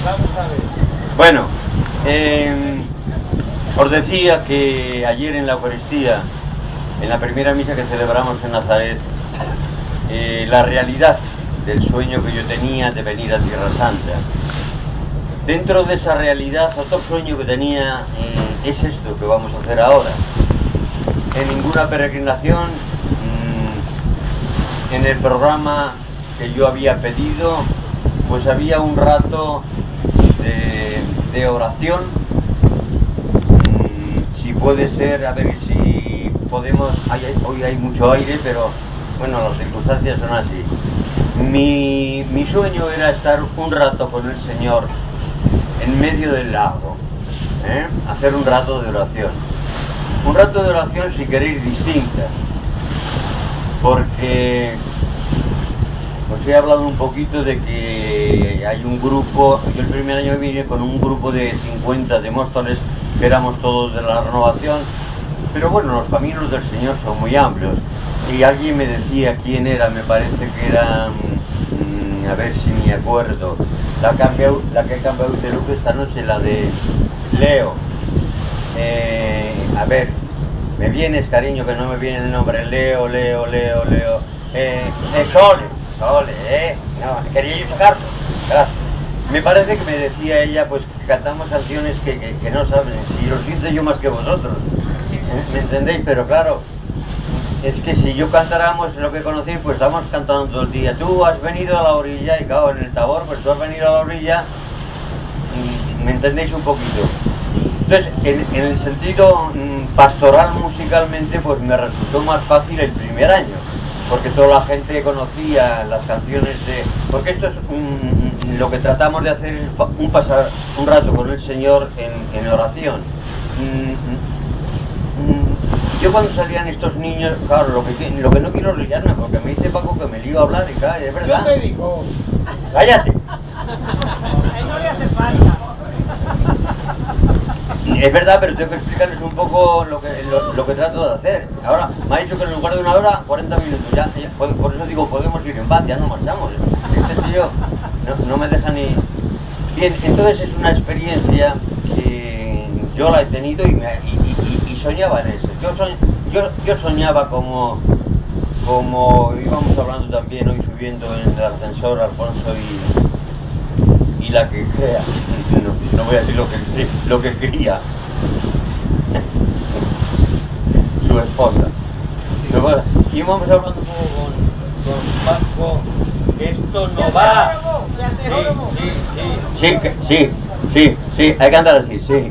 Bueno, os decía que ayer en la Eucaristía, en la primera misa que celebramos en Nazaret, la realidad del sueño que yo tenía de venir a Tierra Santa. Dentro de esa realidad, otro sueño que tenía es esto que vamos a hacer ahora. En ninguna peregrinación, en el programa que yo había pedido, pues había un rato de oración. Si puede ser, a ver si podemos, hoy hay mucho aire, pero bueno, las circunstancias son así. Mi sueño era estar un rato con el Señor en medio del lago, hacer un rato de oración. Un rato de oración, si queréis, distinta, porque os he hablado un poquito de que hay un grupo. Yo el primer año vine con un grupo de 50 de Móstoles, que éramos todos de la Renovación, pero bueno, los caminos del Señor son muy amplios, y alguien me decía quién era, me parece que era, a ver si me acuerdo, la que ha cambiado de look esta noche, la de Leo. A ver, me vienes, cariño, que no me viene el nombre. Leo. Sole, no, quería yo sacarlo. Gracias. Me parece que me decía ella, pues, que cantamos canciones que no saben, si lo siento yo más que vosotros, ¿me entendéis? Pero claro, es que si yo cantáramos lo que conocéis, pues estamos cantando todo el día. Tú has venido a la orilla, y claro, en el Tabor, pues tú has venido a la orilla, ¿me entendéis un poquito? Entonces, en el sentido pastoral musicalmente, pues me resultó más fácil el primer año, porque toda la gente conocía las canciones de... Porque esto es lo que tratamos de hacer, es pasar un rato con el Señor en oración. Yo cuando salían estos niños, claro, lo que no quiero es liarme, porque me dice Paco que me lío a hablar, y claro, es verdad. Yo te digo. ¡Cállate! No le hace falta. Es verdad, pero tengo que explicarles un poco lo que trato de hacer. Ahora, me ha dicho que en lugar de una hora, 40 minutos. Ya, por eso digo, podemos ir en paz, ya no marchamos. Este tío no me deja ni... Bien, entonces es una experiencia que yo la he tenido y soñaba en eso. Yo soñaba como íbamos hablando también hoy subiendo en el ascensor, Alfonso y la que crea, no voy a decir lo que quería, su esposa. Pero bueno, íbamos hablando un poco con Paco, que esto no va. Sí, hay que andar así, sí.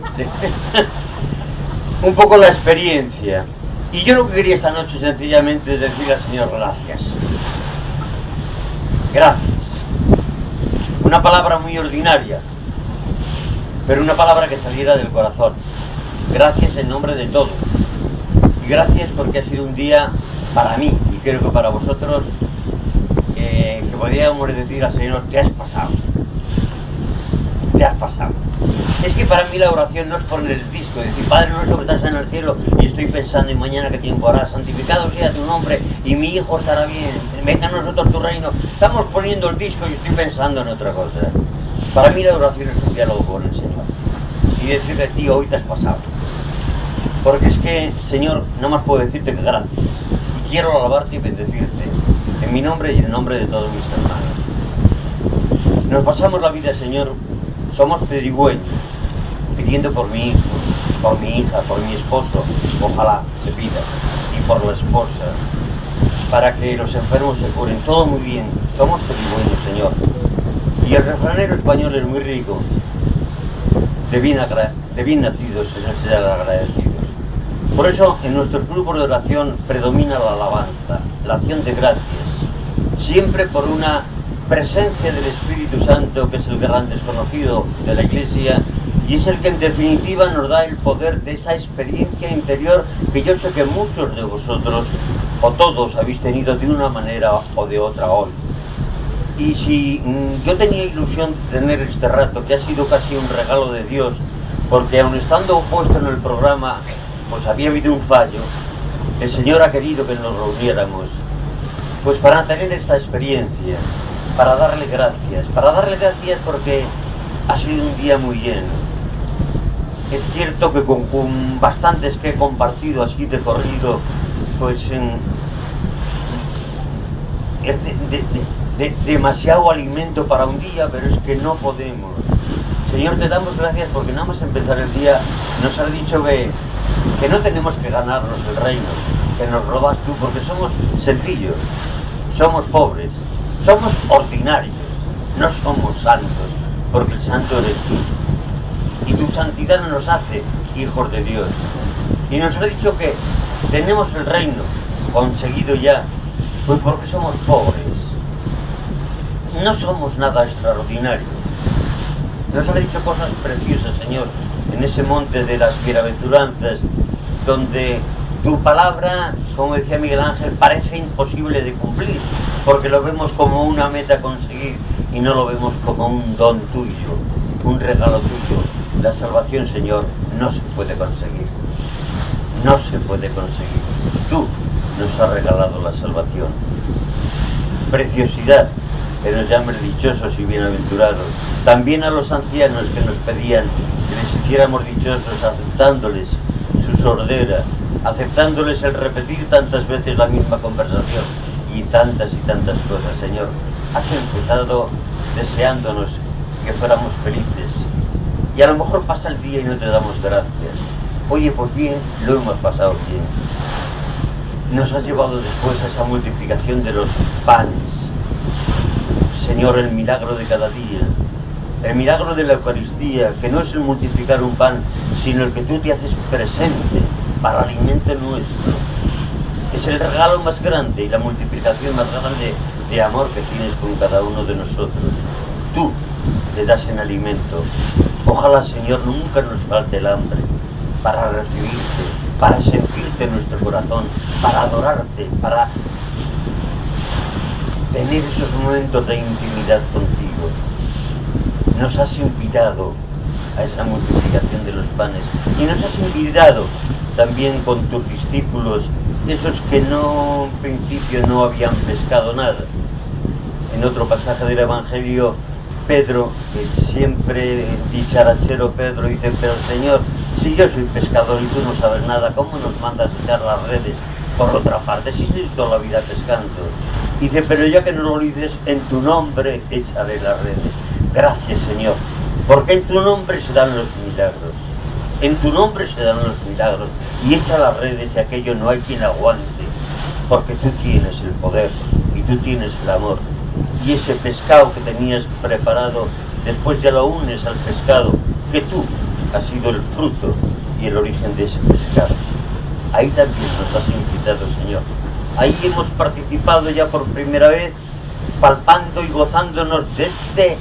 Un poco la experiencia. Y yo lo que quería esta noche sencillamente es decirle al Señor gracias. Gracias. Una palabra muy ordinaria, pero una palabra que saliera del corazón. Gracias en nombre de todos. Y gracias porque ha sido un día para mí, y creo que para vosotros, que podríamos decir al Señor, te has pasado. Te has pasado. Es que para mí la oración no es poner el disco y decir, Padre nuestro que estás en el cielo, y estoy pensando en mañana qué tiempo hará, santificado sea tu nombre, y mi hijo estará bien, venga a nosotros tu reino. Estamos poniendo el disco y estoy pensando en otra cosa. Para mí la oración es un diálogo con el Señor. Y decirle, tío, hoy te has pasado. Porque es que, Señor, no más puedo decirte que gracias. Y quiero alabarte y bendecirte, en mi nombre y en el nombre de todos mis hermanos. Nos pasamos la vida, Señor, somos pedigüeños, pidiendo por mi hijo, por mi hija, por mi esposo, ojalá se pida, y por la esposa, para que los enfermos se curen. Todo muy bien, somos pedigüeños, Señor. Y el refranero español es muy rico, de bien nacidos es el ser agradecidos. Por eso en nuestros grupos de oración predomina la alabanza, la acción de gracias, siempre por una presencia del Espíritu Santo, que es el gran desconocido de la Iglesia, y es el que en definitiva nos da el poder de esa experiencia interior que yo sé que muchos de vosotros, o todos, habéis tenido de una manera o de otra hoy. Y si yo tenía ilusión de tener este rato, que ha sido casi un regalo de Dios, porque aun estando puesto en el programa, pues había habido un fallo, el Señor ha querido que nos reuniéramos, pues para tener esta experiencia, para darle gracias porque Ha sido un día muy lleno. Es cierto que con bastantes que he compartido así de corrido, pues es demasiado alimento para un día, pero es que no podemos. Señor, te damos gracias porque nada más empezar el día nos has dicho que no tenemos que ganarnos el reino, que nos lo das tú, porque somos sencillos, somos pobres, somos ordinarios, no somos santos, porque el santo eres tú. Y tu santidad nos hace hijos de Dios. Y nos ha dicho que tenemos el reino conseguido ya, pues porque somos pobres. No somos nada extraordinario. Nos ha dicho cosas preciosas, Señor, en ese monte de las bienaventuranzas, donde tu palabra, como decía Miguel Ángel, parece imposible de cumplir, porque lo vemos como una meta a conseguir y no lo vemos como un don tuyo, un regalo tuyo. La salvación, Señor, no se puede conseguir. No se puede conseguir. Tú nos has regalado la salvación. Preciosidad, que nos llames dichosos y bienaventurados. También a los ancianos que nos pedían que les hiciéramos dichosos, aceptándoles su sordera, aceptándoles el repetir tantas veces la misma conversación y tantas cosas. Señor, has empezado deseándonos que fuéramos felices. Y a lo mejor pasa el día y no te damos gracias. Oye, pues bien, lo hemos pasado bien. Nos has llevado después a esa multiplicación de los panes. Señor, el milagro de cada día, el milagro de la Eucaristía, que no es el multiplicar un pan, sino el que tú te haces presente para alimento nuestro. Es el regalo más grande y la multiplicación más grande de amor que tienes con cada uno de nosotros. Tú le das en alimento. Ojalá, Señor, nunca nos falte el hambre para recibirte, para sentirte en nuestro corazón, para adorarte, para tener esos momentos de intimidad contigo. Nos has invitado a esa multiplicación de los panes y nos has invitado también con tus discípulos, esos que en principio no habían pescado nada. En otro pasaje del Evangelio, Pedro, que siempre dicharachero Pedro, dice: pero Señor, si yo soy pescador y tú no sabes nada, ¿cómo nos mandas a echar las redes por otra parte? Si estoy toda la vida pescando. Dice: pero ya que no lo dices, en tu nombre echaré las redes. Gracias, Señor, porque en tu nombre se dan los milagros. En tu nombre se dan los milagros. Y echa las redes y aquello no hay quien aguante, porque tú tienes el poder y tú tienes el amor. Y ese pescado que tenías preparado, después ya lo unes al pescado, que tú has sido el fruto y el origen de ese pescado. Ahí también nos has invitado, Señor. Ahí hemos participado ya por primera vez, palpando y gozándonos de este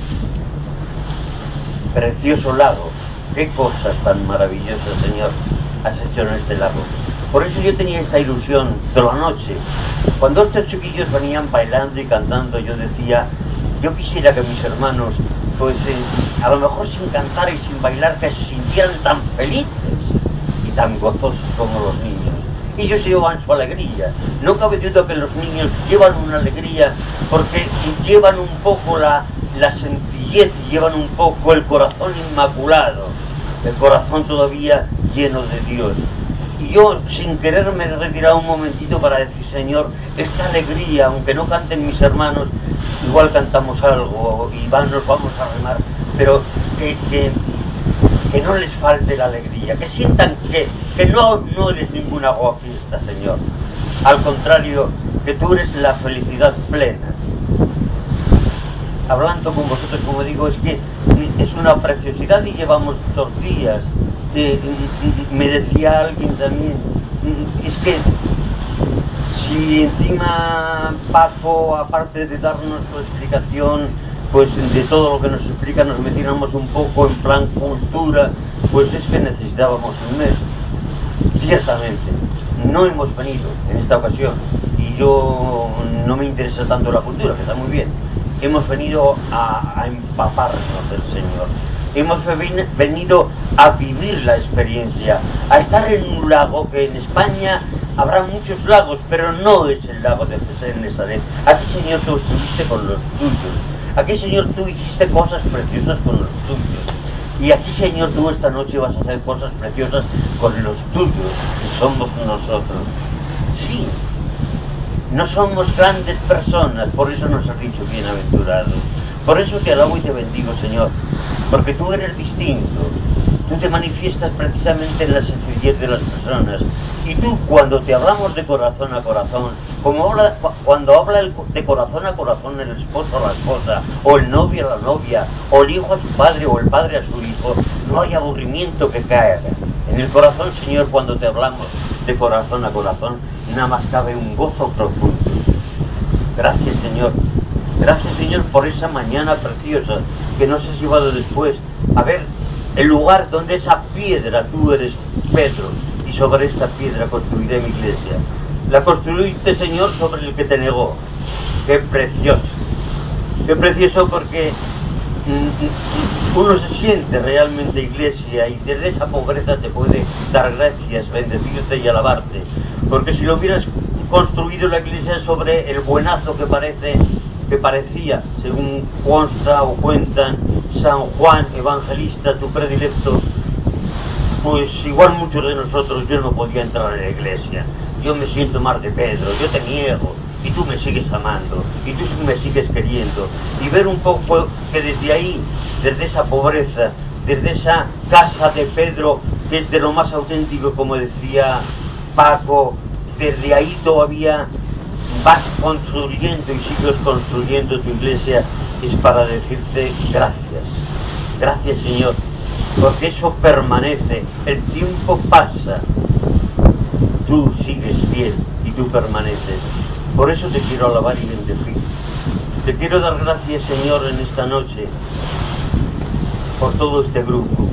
precioso lago. Qué cosas tan maravillosas, Señor, has hecho en este lago. Por eso yo tenía esta ilusión de la noche. Cuando estos chiquillos venían bailando y cantando, yo decía: yo quisiera que mis hermanos, pues a lo mejor sin cantar y sin bailar, que se sintieran tan felices y tan gozosos como los niños. Ellos llevan su alegría. No cabe duda que los niños llevan una alegría porque llevan un poco la sencillez, llevan un poco el corazón inmaculado, el corazón todavía lleno de Dios. Y yo, sin querer, me he retirado un momentito para decir: Señor, esta alegría, aunque no canten mis hermanos, igual cantamos algo y nos vamos a remar, pero que no les falte la alegría, que sientan que no eres ninguna aguafiesta, Señor. Al contrario, que tú eres la felicidad plena. Hablando con vosotros, como digo, es que es una preciosidad y llevamos 2 días. Me decía alguien también, es que si encima Paco, aparte de darnos su explicación, pues de todo lo que nos explica, nos metiéramos un poco en plan cultura, pues es que necesitábamos un mes. Ciertamente, no hemos venido en esta ocasión, y yo no me interesa tanto la cultura, que está muy bien. Hemos venido a empaparnos del Señor. Hemos venido a vivir la experiencia, a estar en un lago que en España habrá muchos lagos, pero no es el lago de Jesús en Nazaret. Aquí, Señor, tú estuviste con los tuyos. Aquí, Señor, tú hiciste cosas preciosas con los tuyos. Y aquí, Señor, tú esta noche vas a hacer cosas preciosas con los tuyos, que somos nosotros. Sí, no somos grandes personas, por eso nos has dicho bienaventurados. Por eso te alabo y te bendigo, Señor, porque tú eres distinto. Tú te manifiestas precisamente en la sencillez de las personas. Y tú, cuando te hablamos de corazón a corazón, cuando habla de corazón a corazón el esposo a la esposa, o el novio a la novia, o el hijo a su padre, o el padre a su hijo, no hay aburrimiento que caiga. En el corazón, Señor, cuando te hablamos de corazón a corazón, nada más cabe un gozo profundo. Gracias, Señor. Gracias, Señor, por esa mañana preciosa que nos has llevado después a ver el lugar donde esa piedra, tú eres Pedro, y sobre esta piedra construiré mi iglesia. La construiste, Señor, sobre el que te negó. ¡Qué precioso! ¡Qué precioso! Porque uno se siente realmente iglesia y desde esa pobreza te puede dar gracias, bendecirte y alabarte. Porque si lo hubieras construido la iglesia sobre el buenazo que parecía, según consta o cuentan San Juan Evangelista, tu predilecto, pues igual muchos de nosotros yo no podía entrar en la iglesia. Yo me siento más de Pedro, yo te niego, y tú me sigues amando, y tú me sigues queriendo. Y ver un poco que desde ahí, desde esa pobreza, desde esa casa de Pedro, que es de lo más auténtico, como decía Paco, desde ahí todavía vas construyendo y sigues construyendo tu iglesia, es para decirte gracias. Gracias, Señor, porque eso permanece, el tiempo pasa, tú sigues fiel y tú permaneces. Por eso te quiero alabar y bendecir. Te quiero dar gracias, Señor, en esta noche por todo este grupo.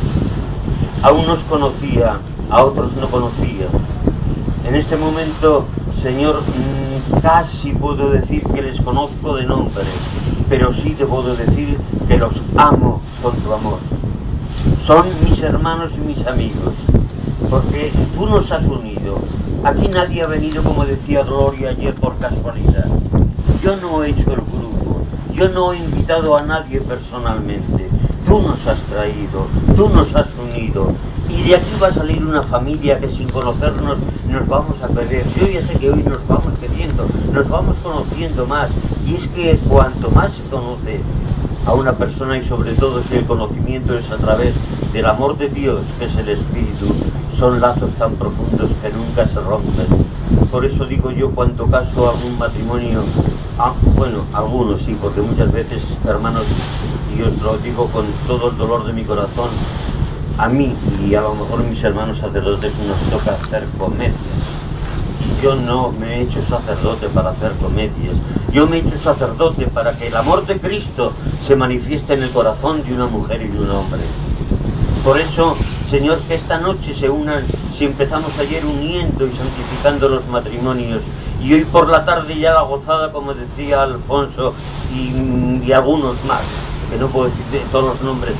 A unos conocía, a otros no conocía. En este momento, Señor, casi puedo decir que les conozco de nombre, pero sí te puedo decir que los amo con tu amor. Son mis hermanos y mis amigos, porque tú nos has unido. Aquí nadie ha venido, como decía Gloria ayer, por casualidad. Yo no he hecho el grupo, yo no he invitado a nadie personalmente. Tú nos has traído, tú nos has unido. Y de aquí va a salir una familia que sin conocernos nos vamos a querer. Yo ya sé que hoy nos vamos queriendo, nos vamos conociendo más. Y es que cuanto más se conoce a una persona, y sobre todo si el conocimiento es a través del amor de Dios, que es el Espíritu, son lazos tan profundos que nunca se rompen. Por eso digo yo, cuanto caso a algún matrimonio, bueno, algunos sí, porque muchas veces, hermanos, y os lo digo con todo el dolor de mi corazón, a mí y a lo mejor mis hermanos sacerdotes nos toca hacer comedias. Y yo no me he hecho sacerdote para hacer comedias. Yo me he hecho sacerdote para que el amor de Cristo se manifieste en el corazón de una mujer y de un hombre. Por eso, Señor, que esta noche se unan, si empezamos ayer uniendo y santificando los matrimonios, y hoy por la tarde ya la gozada, como decía Alfonso, y algunos más, que no puedo decir de todos los nombres,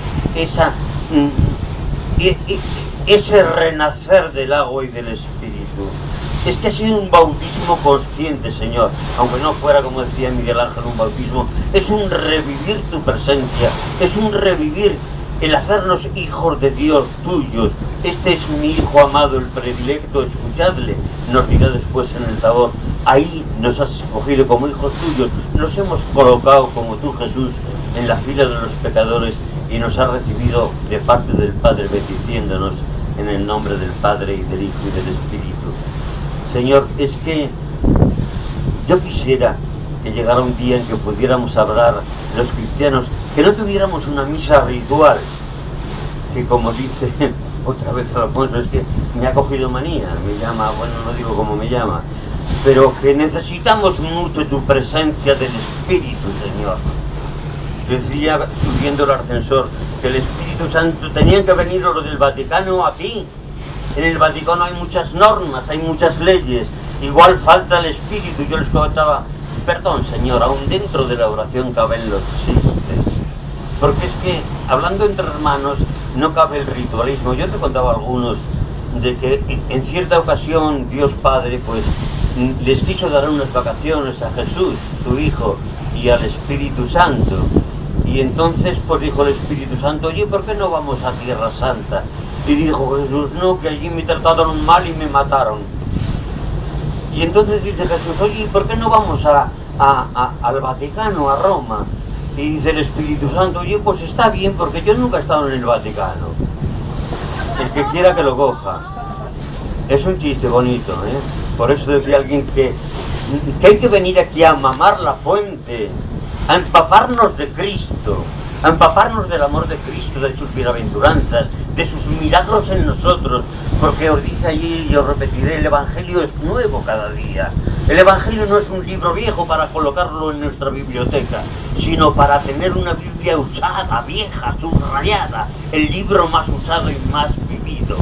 ese renacer del agua y del Espíritu. Es que ha sido un bautismo consciente, Señor, aunque no fuera, como decía Miguel Ángel, un bautismo. Es un revivir tu presencia, es un revivir el hacernos hijos de Dios tuyos. Este es mi Hijo amado, el predilecto, escuchadle, nos dirá después en el Tabor. Ahí nos has escogido como hijos tuyos, nos hemos colocado como tú, Jesús, en la fila de los pecadores, y nos ha recibido de parte del Padre, bendiciéndonos en el nombre del Padre y del Hijo y del Espíritu. Señor, es que yo quisiera que llegara un día en que pudiéramos hablar los cristianos, que no tuviéramos una misa ritual, que como dice otra vez Alfonso, es que me ha cogido manía, me llama, bueno, no digo cómo me llama, pero que necesitamos mucho tu presencia del Espíritu, Señor. Decía, subiendo el ascensor, que el Espíritu Santo, tenían que venir los del Vaticano aquí. En el Vaticano hay muchas normas, hay muchas leyes, igual falta el Espíritu. Yo les comentaba, perdón, Señor, aún dentro de la oración caben los chistes, porque es que, hablando entre hermanos, no cabe el ritualismo. Yo te contaba algunos de que en cierta ocasión Dios Padre, pues, les quiso dar unas vacaciones a Jesús, su Hijo, y al Espíritu Santo. Y entonces pues dijo el Espíritu Santo: oye, ¿por qué no vamos a Tierra Santa? Y dijo Jesús: no, que allí me trataron mal y me mataron. Y entonces dice Jesús: oye, ¿por qué no vamos al Vaticano, a Roma? Y dice el Espíritu Santo: oye, pues está bien, porque yo nunca he estado en el Vaticano. El que quiera que lo coja. Es un chiste bonito, ¿eh? Por eso decía alguien que hay que venir aquí a mamar la fuente, a empaparnos de Cristo, a empaparnos del amor de Cristo, de sus bienaventuranzas, de sus milagros en nosotros, porque os dije allí y os repetiré: el Evangelio es nuevo cada día. El Evangelio no es un libro viejo para colocarlo en nuestra biblioteca, sino para tener una Biblia usada, vieja, subrayada, el libro más usado y más vivido.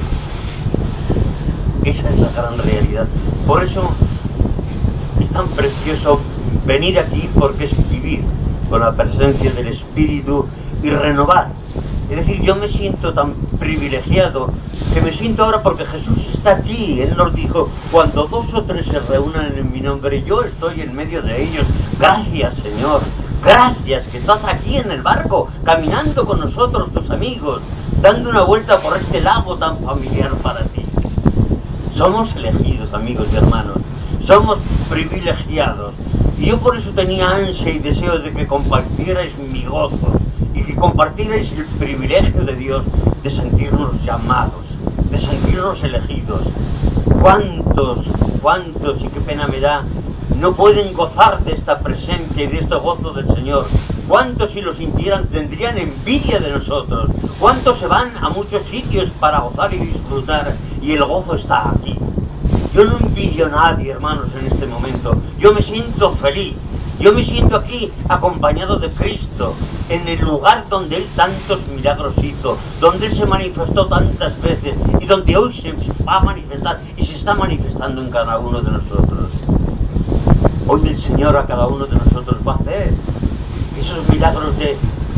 Esa es la gran realidad. Por eso es tan precioso venir aquí, porque es vivir con la presencia del Espíritu y renovar. Es decir, yo me siento tan privilegiado, que me siento ahora porque Jesús está aquí. Él nos dijo: cuando 2 o 3 se reúnan en mi nombre, yo estoy en medio de ellos. Gracias, Señor, gracias que estás aquí en el barco, caminando con nosotros, tus amigos, dando una vuelta por este lago tan familiar para ti. Somos elegidos, amigos y hermanos, somos privilegiados. Y yo por eso tenía ansia y deseo de que compartierais mi gozo y que compartierais el privilegio de Dios de sentirnos llamados, de sentirnos elegidos. ¿Cuántos, y qué pena me da, no pueden gozar de esta presencia y de este gozo del Señor? ¿Cuántos, si lo sintieran, tendrían envidia de nosotros? ¿Cuántos se van a muchos sitios para gozar y disfrutar? Y el gozo está aquí. Yo no envidio a nadie, hermanos, en este momento. Yo me siento feliz. Yo me siento aquí acompañado de Cristo, en el lugar donde Él tantos milagros hizo, donde Él se manifestó tantas veces y donde hoy se va a manifestar y se está manifestando en cada uno de nosotros. Hoy el Señor a cada uno de nosotros va a hacer esos milagros de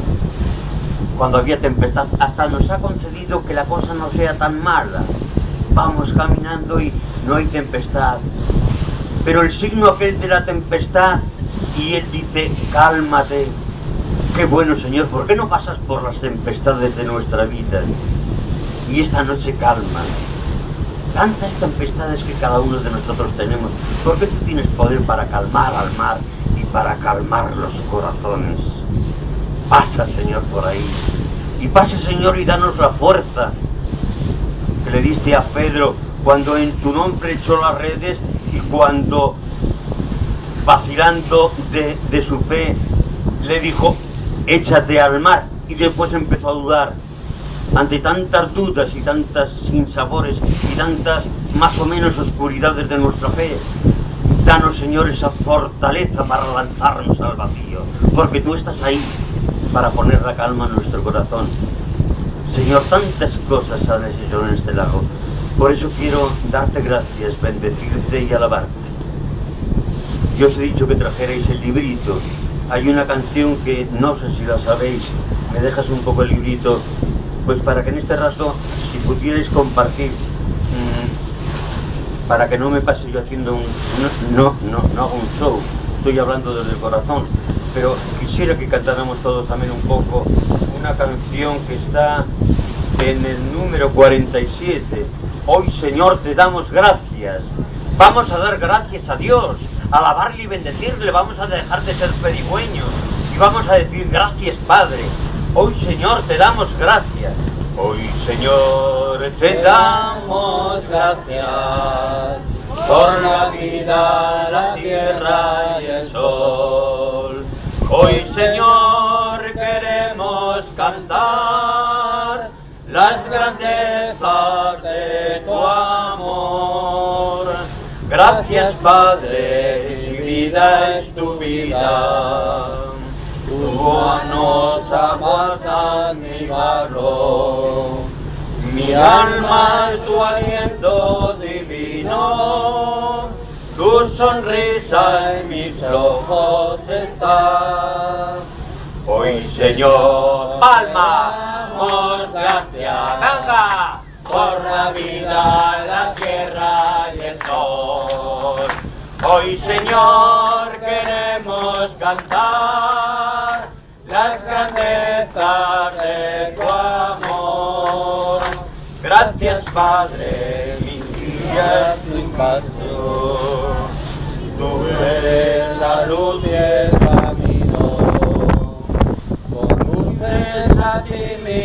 cuando había tempestad. Hasta nos ha concedido que la cosa no sea tan mala. Vamos caminando y no hay tempestad. Pero el signo aquel de la tempestad, y Él dice: cálmate. Qué bueno, Señor, ¿por qué no pasas por las tempestades de nuestra vida? Y esta noche calmas. Tantas tempestades que cada uno de nosotros tenemos. ¿Por qué tú tienes poder para calmar al mar y para calmar los corazones? Pasa, Señor, por ahí. Y pasa, Señor, y danos la fuerza que le diste a Pedro cuando en tu nombre echó las redes y cuando, vacilando de su fe, le dijo: échate al mar, y después empezó a dudar ante tantas dudas y tantas sinsabores y tantas más o menos oscuridades de nuestra fe. Danos, Señor, esa fortaleza para lanzarnos al vacío, porque tú estás ahí para poner la calma en nuestro corazón. Señor, tantas cosas has hecho en este lago. Por eso quiero darte gracias, bendecirte y alabarte. Yo os he dicho que trajerais el librito. Hay una canción que no sé si la sabéis. ¿Me dejas un poco el librito? Pues para que en este rato, si pudierais compartir, para que no me pase yo haciendo no hago un show, estoy hablando desde el corazón, pero quisiera que cantáramos todos también un poco una canción que está en el número 47. Hoy, Señor, te damos gracias. Vamos a dar gracias a Dios, a alabarle y bendecirle. Vamos a dejar de ser pedigüeños y vamos a decir: gracias, Padre. Hoy, Señor, te damos gracias. Hoy, Señor, te damos gracias por la vida, la tierra y el sol. Hoy, Señor, queremos cantar las grandezas de tu amor. Gracias, Padre, mi vida es tu vida. Tus manos aguardan mi valor. Mi alma es tu aliento divino. Tu sonrisa en mis ojos está. Hoy, Señor, palmas, damos gracias, venga, por la vida, la tierra y el sol. Hoy, Señor, queremos cantar Gracias, Padre, mis guías, mis pasos. Tú eres la luz y el camino. Conduces a ti mi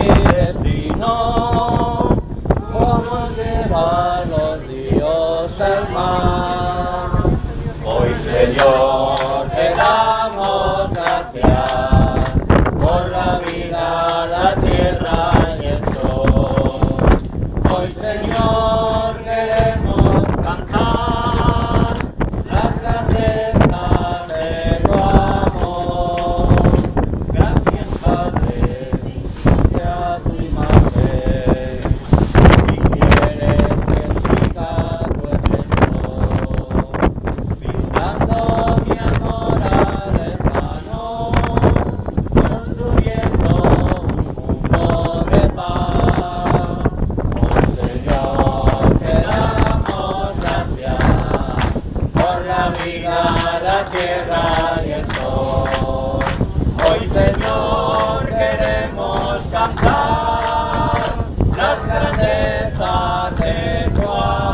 destino. Como llevan los ríos al mar. Hoy, Señor, te damos gracias por la vida, la tierra y el sol. Hoy, Señor, queremos cantar las grandezas de tu amor. Gracias, Padre, sea tu imagen, y quieres que siga tu ejemplo. Pintando mi amor al hermano, construyendo un mundo de paz. Oh Señor, te damos gracias por la vida, la tierra y el sol. Hoy, Señor, queremos cantar las grandezas de tu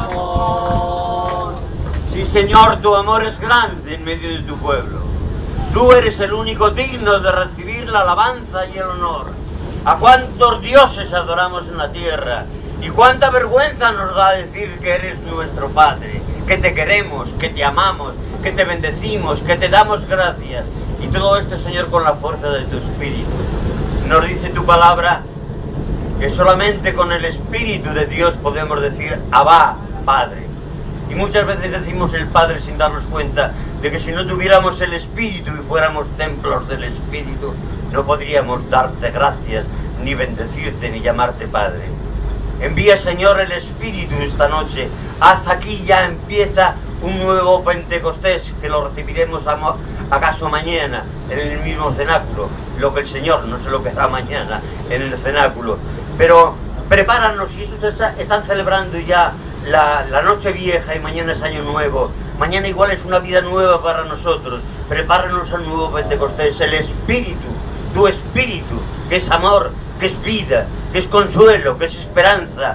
amor. Sí, Señor, tu amor es grande en medio de tu pueblo. Tú eres el único digno de recibir la alabanza y el honor. A cuántos dioses adoramos en la tierra, y cuánta vergüenza nos da decir que eres nuestro Padre, que te queremos, que te amamos, que te bendecimos, que te damos gracias. Y todo esto, Señor, con la fuerza de tu Espíritu. Nos dice tu palabra que solamente con el Espíritu de Dios podemos decir Abba, Padre. Y muchas veces decimos el Padre sin darnos cuenta de que si no tuviéramos el Espíritu y fuéramos templos del Espíritu, no podríamos darte gracias, ni bendecirte, ni llamarte Padre. Envía, Señor, el Espíritu esta noche. Haz aquí, ya empieza un nuevo Pentecostés, que lo recibiremos acaso mañana en el mismo cenáculo. Lo que el Señor, no sé lo que hará mañana en el cenáculo. Pero prepáranos, y ustedes están celebrando ya la noche vieja y mañana es año nuevo. Mañana igual es una vida nueva para nosotros. Prepáranos al nuevo Pentecostés, el Espíritu, tu Espíritu, que es amor, que es vida, que es consuelo, que es esperanza.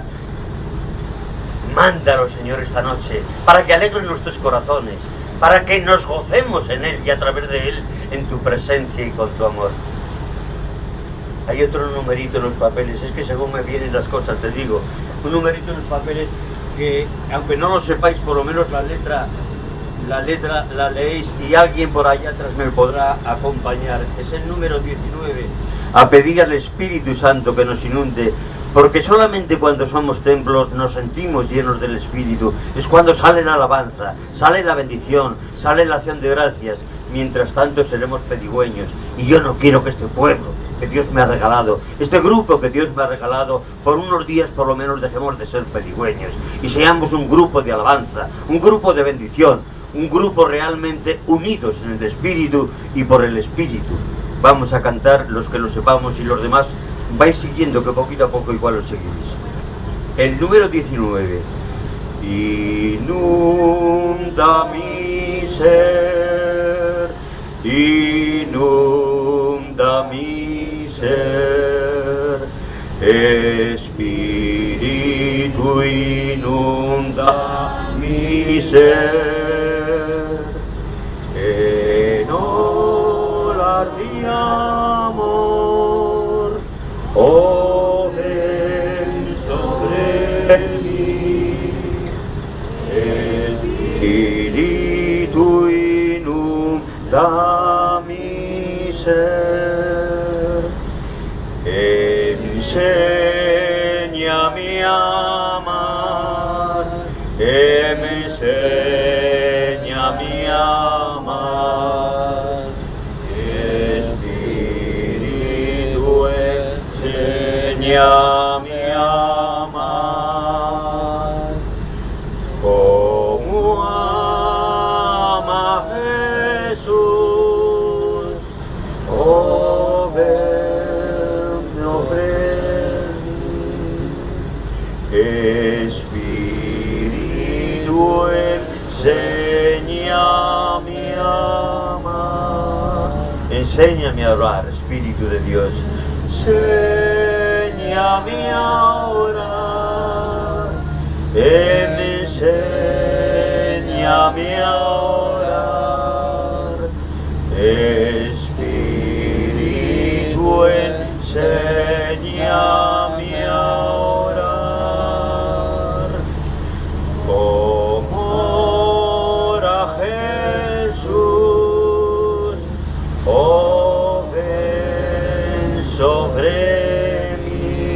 Mándalo, Señor, esta noche, para que alegre nuestros corazones, para que nos gocemos en Él y a través de Él en tu presencia y con tu amor. Hay otro numerito en los papeles, es que según me vienen las cosas, te digo, un numerito en los papeles que, aunque no lo sepáis, por lo menos la letra la leéis y alguien por allá atrás me podrá acompañar. Es el número 19, a pedir al Espíritu Santo que nos inunde, porque solamente cuando somos templos nos sentimos llenos del Espíritu. Es cuando sale la alabanza, sale la bendición, sale la acción de gracias. Mientras tanto seremos pedigüeños, y yo no quiero que este pueblo que Dios me ha regalado, este grupo que Dios me ha regalado, por unos días por lo menos dejemos de ser pedigüeños y seamos un grupo de alabanza, un grupo de bendición, un grupo realmente unidos en el Espíritu y por el Espíritu. Vamos a cantar los que lo sepamos, y los demás vais siguiendo, que poquito a poco igual lo seguís. El número 19. Inunda mi ser, inunda mi ser, Espíritu inunda mi ser, en olas de amor, oh ven sobre mí, Espíritu inunda mi ser, enséñame a amar, enséñame a amar, Espíritu enséñame a amar, como ama Jesús, oh ven sobre mí, Espíritu enséñame a amar. Enséñame a orar, Espíritu de Dios. Enséñame a orar. enséñame a orar. Espíritu, enséñame a orar. Como ora Jesús, oh ven sobre mí.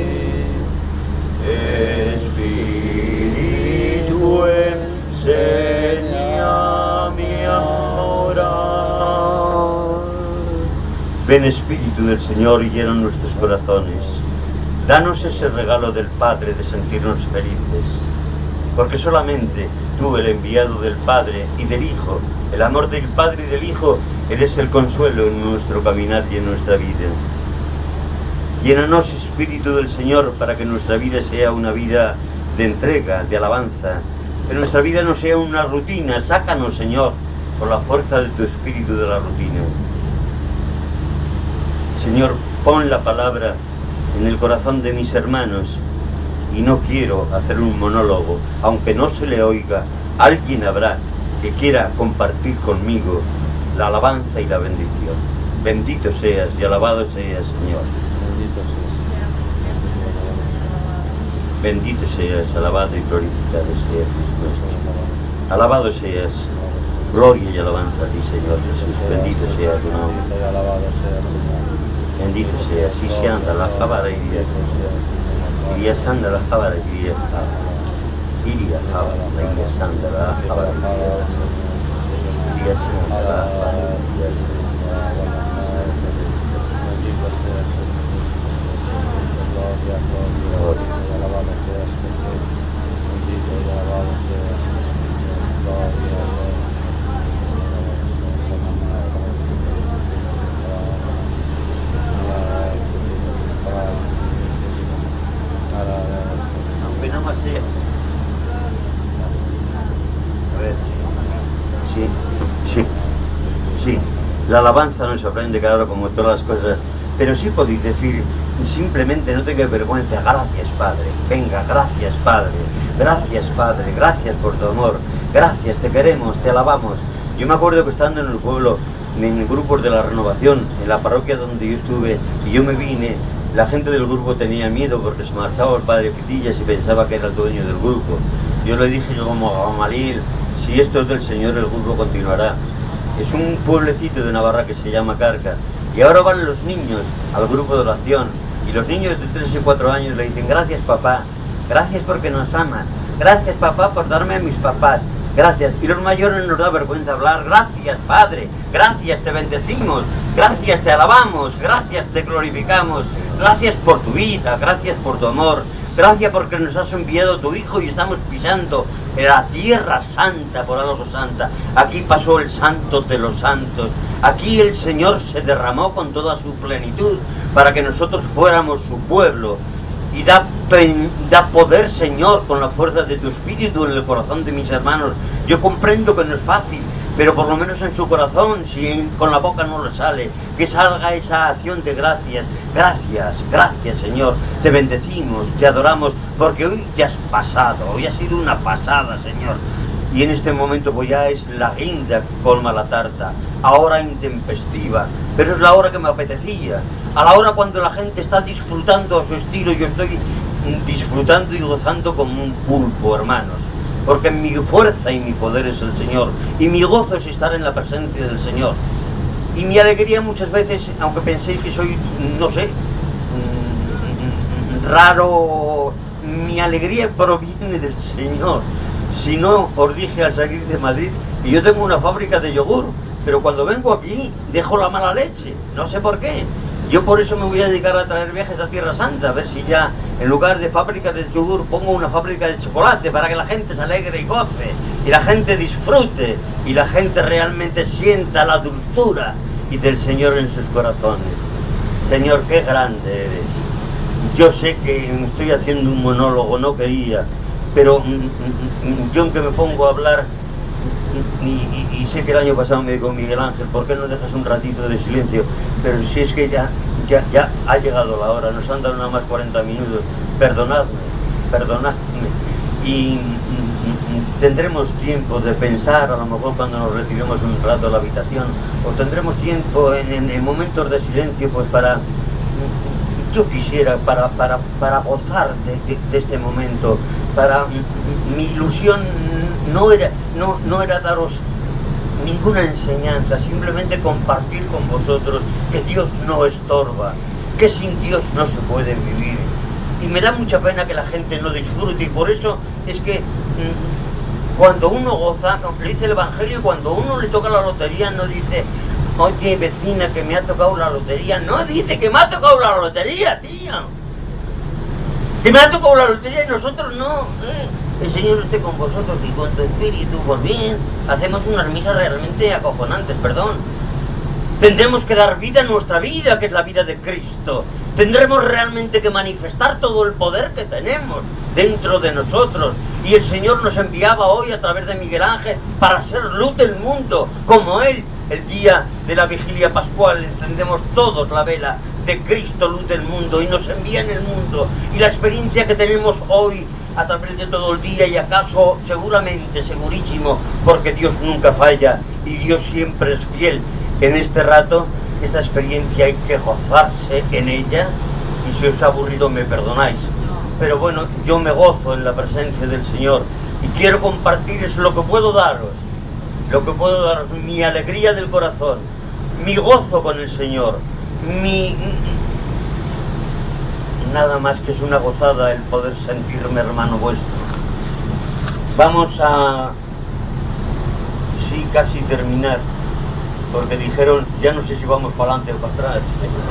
Espíritu, enséñame a orar. Ven, Espíritu del Señor, y llena nuestros corazones. Danos ese regalo del Padre de sentirnos felices, porque solamente tú, el enviado del Padre y del Hijo, el amor del Padre y del Hijo, eres el consuelo en nuestro caminar y en nuestra vida. Llénanos, Espíritu del Señor, para que nuestra vida sea una vida de entrega, de alabanza, que nuestra vida no sea una rutina. Sácanos, Señor, por la fuerza de tu Espíritu de la rutina. Señor, pon la palabra en el corazón de mis hermanos, y no quiero hacer un monólogo, aunque no se le oiga, alguien habrá que quiera compartir conmigo la alabanza y la bendición. Bendito seas y alabado seas, Señor. Bendito seas, alabado y glorificado seas, Dios. Alabado seas, gloria y alabanza a ti, Señor Jesús. Bendito sea tu nombre. Bendito seas, y se anda la jabara y iría sanda la jabara y iría jabara, iría sanda la jabara iría sanda la jabara. Aunque no más sea. A ver, sí. La alabanza no se aprende, claro, como todas las cosas, pero sí podéis decir simplemente, no tengáis vergüenza: gracias, Padre. Venga, gracias, Padre. Gracias, Padre. Gracias por tu amor. Gracias, te queremos, te alabamos. Yo me acuerdo que estando en el pueblo, en grupos de la Renovación, en la parroquia donde yo estuve, y yo me vine, la gente del grupo tenía miedo porque se marchaba el padre Pitillas y pensaba que era el dueño del grupo. Yo le dije como Gamaliel: si esto es del Señor, el grupo continuará. Es un pueblecito de Navarra que se llama Carca, y ahora van los niños al grupo de oración, y los niños de 3 y 4 años le dicen: gracias, papá, gracias porque nos amas, gracias, papá, por darme a mis papás, gracias. Y los mayores nos da vergüenza hablar: gracias, Padre, gracias, te bendecimos, gracias, te alabamos, gracias, te glorificamos, gracias por tu vida, gracias por tu amor, gracias porque nos has enviado tu Hijo y estamos pisando la tierra santa, por algo santa. Aquí pasó el santo de los santos, aquí el Señor se derramó con toda su plenitud para que nosotros fuéramos su pueblo. Y da poder, Señor, con la fuerza de tu Espíritu en el corazón de mis hermanos. Yo comprendo que no es fácil, pero por lo menos en su corazón, si con la boca no le sale, que salga esa acción de gracias. Gracias, gracias, Señor. Te bendecimos, te adoramos, porque hoy te has pasado, hoy ha sido una pasada, Señor. Y en este momento pues ya es la guinda que colma la tarta, ahora intempestiva, pero es la hora que me apetecía, a la hora cuando la gente está disfrutando a su estilo. Yo estoy disfrutando y gozando como un pulpo, hermanos, porque mi fuerza y mi poder es el Señor, y mi gozo es estar en la presencia del Señor. Y mi alegría muchas veces, aunque penséis que soy, no sé, raro, mi alegría proviene del Señor. Si no, os dije al salir de Madrid que yo tengo una fábrica de yogur, pero cuando vengo aquí dejo la mala leche, no sé por qué. Yo por eso me voy a dedicar a traer viajes a Tierra Santa, a ver si ya en lugar de fábrica de yogur pongo una fábrica de chocolate, para que la gente se alegre y goce, y la gente disfrute, y la gente realmente sienta la dulzura y del Señor en sus corazones. Señor, qué grande eres. Yo sé que me estoy haciendo un monólogo, no quería, pero yo aunque me pongo a hablar, y sé que el año pasado me dijo Miguel Ángel: ¿por qué no dejas un ratito de silencio? Pero si es que ya ha llegado la hora, nos han dado nada más 40 minutos, perdonadme. y tendremos tiempo de pensar, a lo mejor cuando nos retiremos un rato a la habitación, o tendremos tiempo en momentos de silencio, pues para, yo quisiera, para gozar de este momento. Mi ilusión no era daros ninguna enseñanza, simplemente compartir con vosotros que Dios no estorba, que sin Dios no se puede vivir. Y me da mucha pena que la gente no disfrute, y por eso es que cuando uno goza, le dice el Evangelio, cuando uno le toca la lotería no dice: oye vecina, que me ha tocado la lotería. No dice que me ha tocado la lotería, tío, que me ha tocado la lotería, y nosotros no. El Señor esté con vosotros y con tu espíritu. Por bien, hacemos unas misas realmente acojonantes, perdón. Tendremos que dar vida a nuestra vida, que es la vida de Cristo. Tendremos realmente que manifestar todo el poder que tenemos dentro de nosotros. Y el Señor nos enviaba hoy a través de Miguel Ángel para ser luz del mundo, como Él. El día de la vigilia pascual encendemos todos la vela de Cristo, luz del mundo, y nos envía en el mundo. Y la experiencia que tenemos hoy a través de todo el día, y acaso seguramente, segurísimo, porque Dios nunca falla y Dios siempre es fiel. En este rato, esta experiencia hay que gozarse en ella, y si os ha aburrido me perdonáis. Pero bueno, yo me gozo en la presencia del Señor y quiero compartir lo que puedo daros. Lo que puedo daros, mi alegría del corazón, mi gozo con el Señor, nada más que es una gozada el poder sentirme hermano vuestro. Vamos a, sí, casi terminar, porque dijeron, ya no sé si vamos para adelante o para atrás.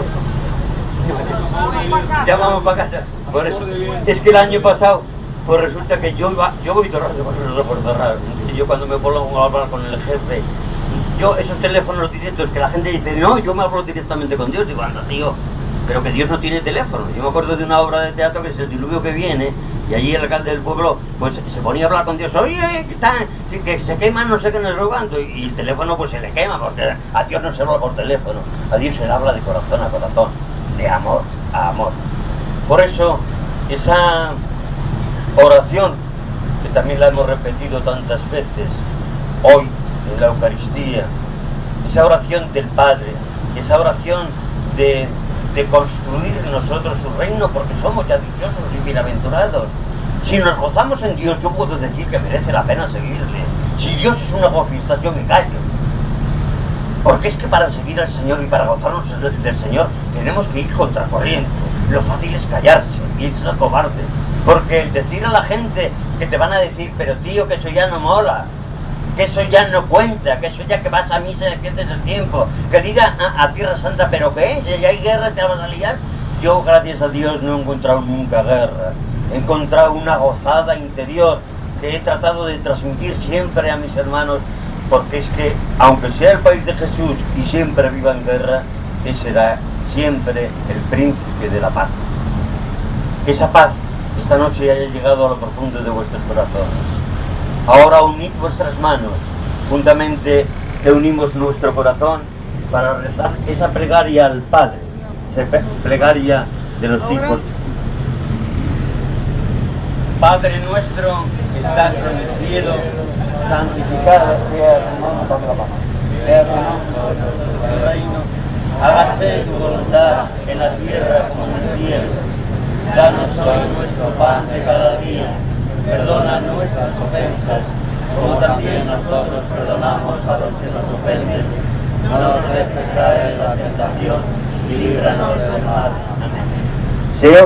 Ya vamos para casa. Por eso, es que el año pasado, pues resulta que yo voy todo el rato con los ojos cerrados. Yo cuando me pongo a hablar con el jefe, esos teléfonos directos que la gente dice, no, yo me hablo directamente con Dios. Digo, anda tío, pero que Dios no tiene teléfono. Yo me acuerdo de una obra de teatro que es El diluvio que viene, y allí el alcalde del pueblo pues se ponía a hablar con Dios, oye, que se queman no sé qué, no sé cuánto, y el teléfono pues se le quema, porque a Dios no se habla por teléfono, a Dios se le habla de corazón a corazón, de amor a amor. Por eso esa oración, que también la hemos repetido tantas veces hoy en la Eucaristía, esa oración del Padre, esa oración de construir en nosotros su reino, porque somos ya dichosos y bienaventurados. Si nos gozamos en Dios, yo puedo decir que merece la pena seguirle. Si Dios es una gofista, yo me callo. Porque es que para seguir al Señor y para gozarnos del Señor tenemos que ir contracorriente. Lo fácil es callarse y es cobarde. Porque el decir a la gente que te van a decir, pero tío, que eso ya no mola, que eso ya no cuenta, que eso ya que vas a misa y pierdes el tiempo, que ir a Tierra Santa, pero ¿qué? Si ya hay guerra, te vas a liar. Yo, gracias a Dios, no he encontrado nunca guerra. He encontrado una gozada interior que he tratado de transmitir siempre a mis hermanos, porque es que, aunque sea el país de Jesús y siempre viva en guerra, ese será siempre el príncipe de la paz. Que esa paz esta noche haya llegado a lo profundo de vuestros corazones. Ahora unid vuestras manos, juntamente te unimos nuestro corazón para rezar esa plegaria al Padre, esa plegaria de los hijos. Padre nuestro que estás en el cielo, santificado sea tu nombre, sea tu nombre, tu reino, hágase tu voluntad en la tierra como en el cielo. Danos hoy nuestro pan de cada día. Perdona nuestras ofensas, como también nosotros perdonamos a los que nos ofenden. No nos dejes caer en la tentación y líbranos del mal. Amén.